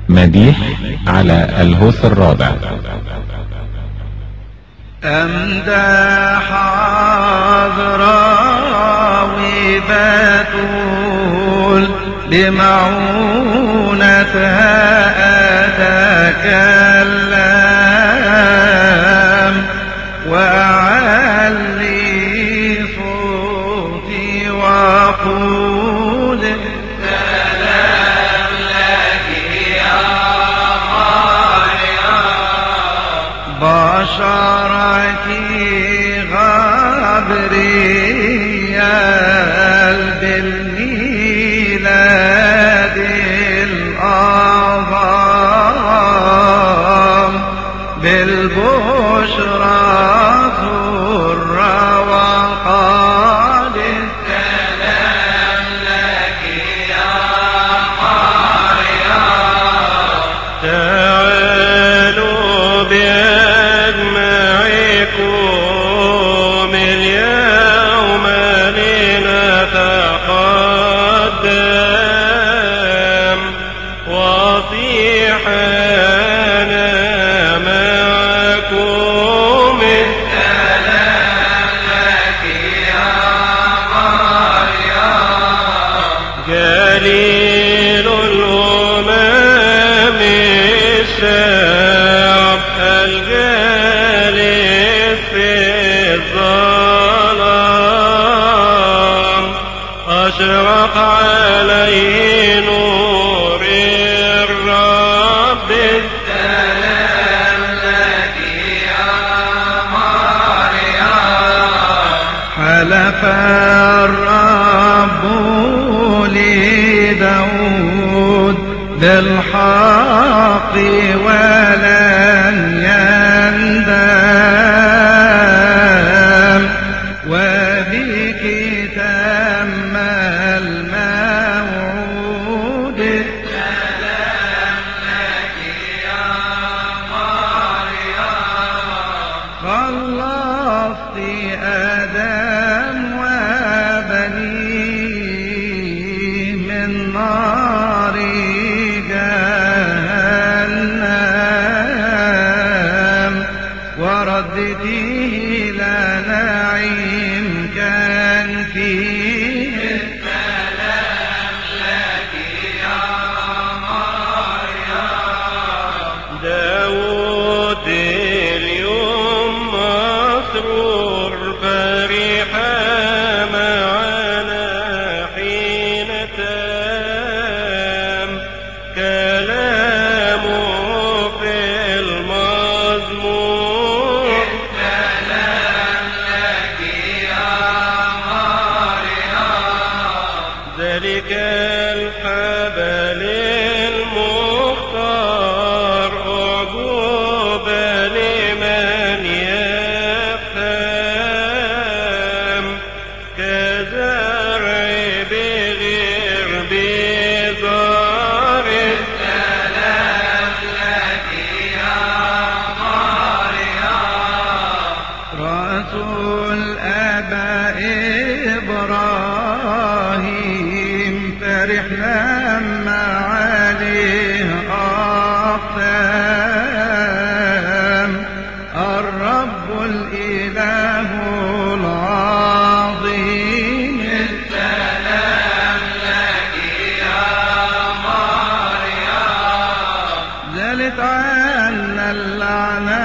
مديح على الهوس الرابع. أمدح عذراوي بتول بمعونتها أتكلم وأعلي صوتي وأقول سلام لك يا مريم بشرك غبريال بالميلاد الأعظم بالبشرى ثر وقال السلام لك يا مريم تعالوا بأجمعكم اليوم لنتقدم وصيحنا معكم السلام لك يا مريم جليل الأمم الشعب الجالس في الظلام أشرق عليه نور الرب السلام لك يا مريم حلف الرب لداود بالحق ولن يندم وبك تم الموعود السلام لك يا مريم خلصت آدم وبنيه من نار جهنم وردته إلى نعيم كان فيه السلام لك يا مريم داود اليوم مسرور فرحا معنا حين تام كلامه في المزمور السلام لك يا مريم ذلك الحبل المختار أعجوبة لمن يفهم كزرع بغير بزار السلام لك يا مريم رأس الآباء إبراهيم فرح لما عليه أقسام الرب الإله العظيم السلام لك يا مريم زالت عنا اللعنة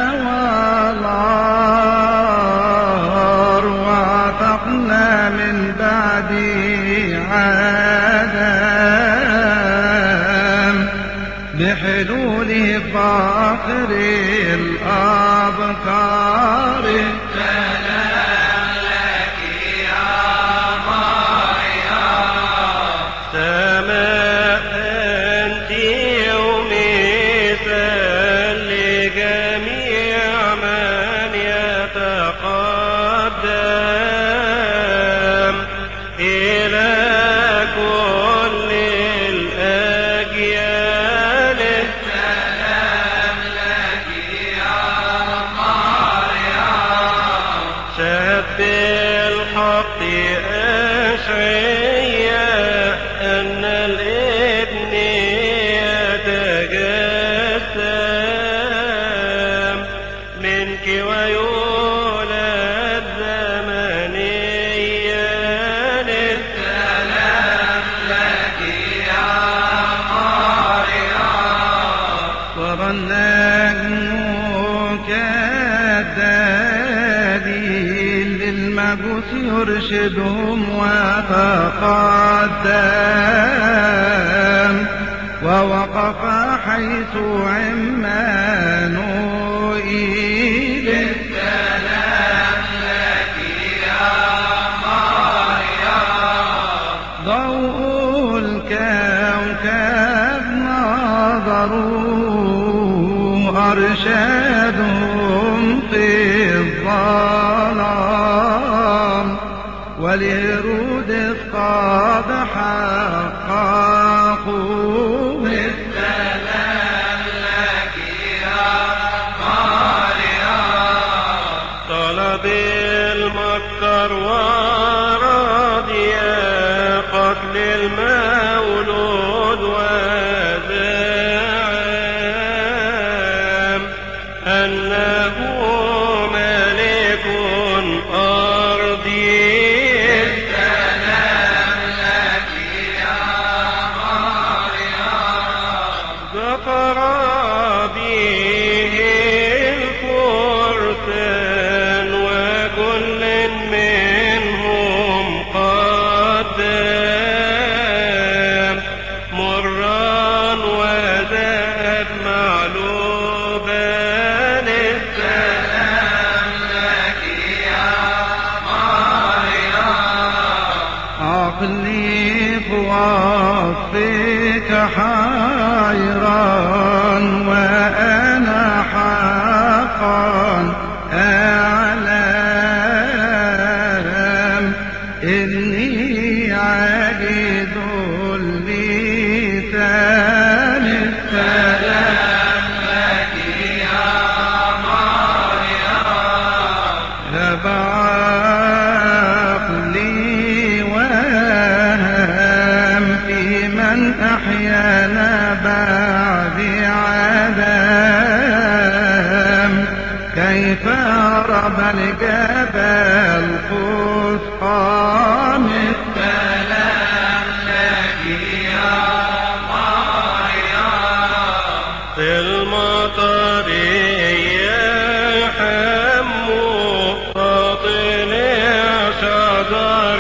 والعار واعتقنا من بعد عدم بحلوله فاخر الأبكار السلام لك يا مريم سماء أنت ومثال لجميع من يتقدم إلى كل الأجيال السلام لك يا مريم يرشدهم وتقدم ووقف حيث عمانوئيل. السلام لك يا مريم ضوء الكوكب نظروا أرشادهم في الظلام ولهرودس قد حققوا. السلام لك يا مريم طلب المكر ورضي قتل المولود وزعم أنه ملك أرضي. السلام لك يا مريم ظفر به الفرسان وكل منهم قدام مرا وذهب معلوبا. السلام لك يا مريم عقلي بوصفك حيران وأنا حقا أعلم إني عاجز اللسان. السلام لك يا مريم بعقلي وهم في من أحيانا بعد عدم كيف رب الجبل قسقام. السلام لك يا مريم في المطر يحم فاطلع شجر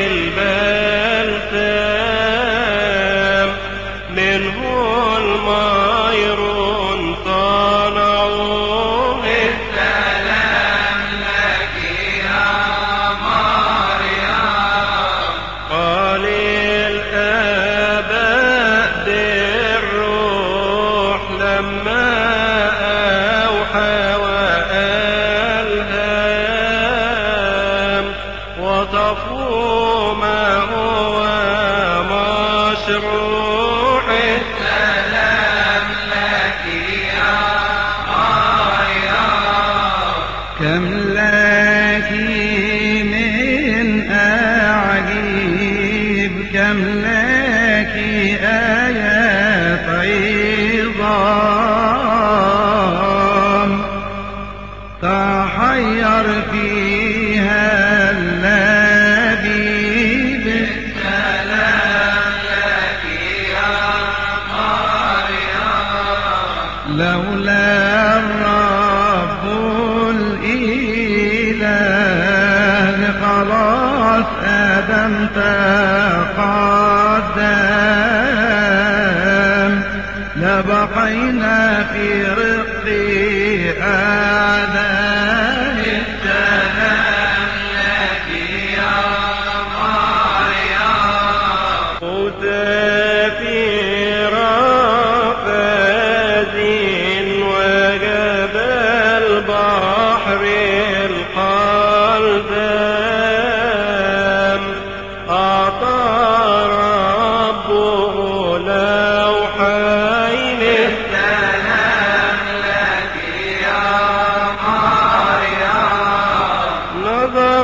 البلسام منه الميرون صنعوه. السلام لك يا مريم قال الآباء بالروح لما أوحى وألهام وصفوا ما هو مشروع. السلام لك يا مريم كم لك من أعجيب كم لك آيات عظام تحير فيها اللبيب. السلام لك يا مريم لولا الرب الإله لخلاص آدم تقدم لبقينا في رق آدم. السلام لك يا مريم مسافر فاز وجبل بحر القلدام أعطى ربه لوحين. السلام لك يا مريم نظر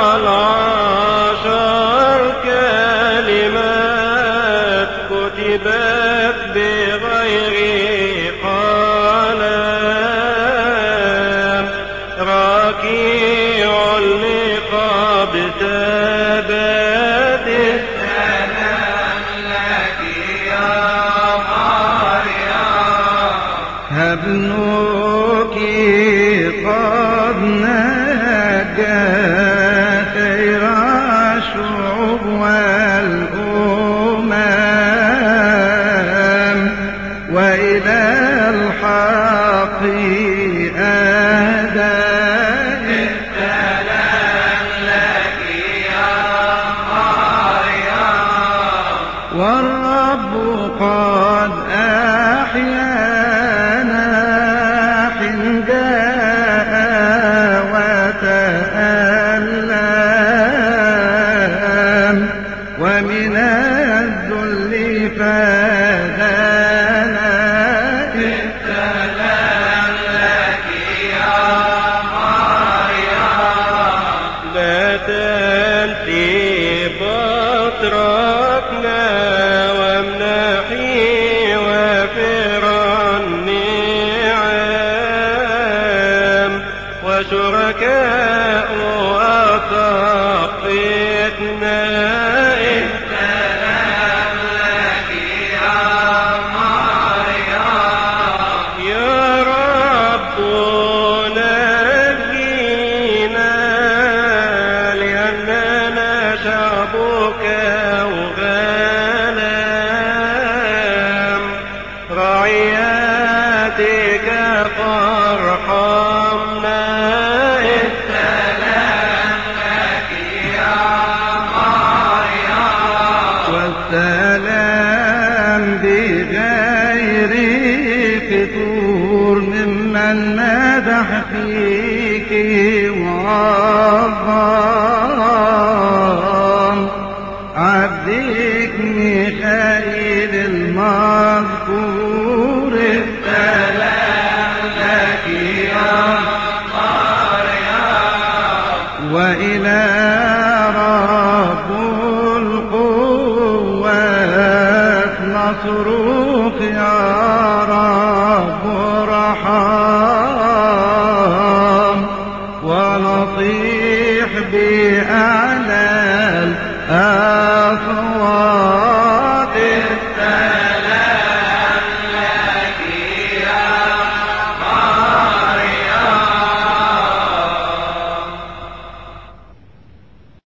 العشر كلمات كتبت بغير قلم راكيع لقبض ثبات. السلام لك يا مريم ابنك قد نجا سيرا الرب قد أحيانا حين جاء وتألم ومن الذل فدانا. السلام لك يا مريم لا تنسي بطركنا وامنحي وافر النعم وشركاء أصفتنا. السلام لك يا مريم يا رب نجينا لأننا شعبك وغنم رعياتك فارحمنا. السلام لك يا مريم والسلام بغير فتور ممن مدح فيك وعظم عبدك ميخائيل المذكور. السلام لك يا مريم وإلى رب القوات نصرخ يا رب رحم ونطيح بأعلى الأصوات.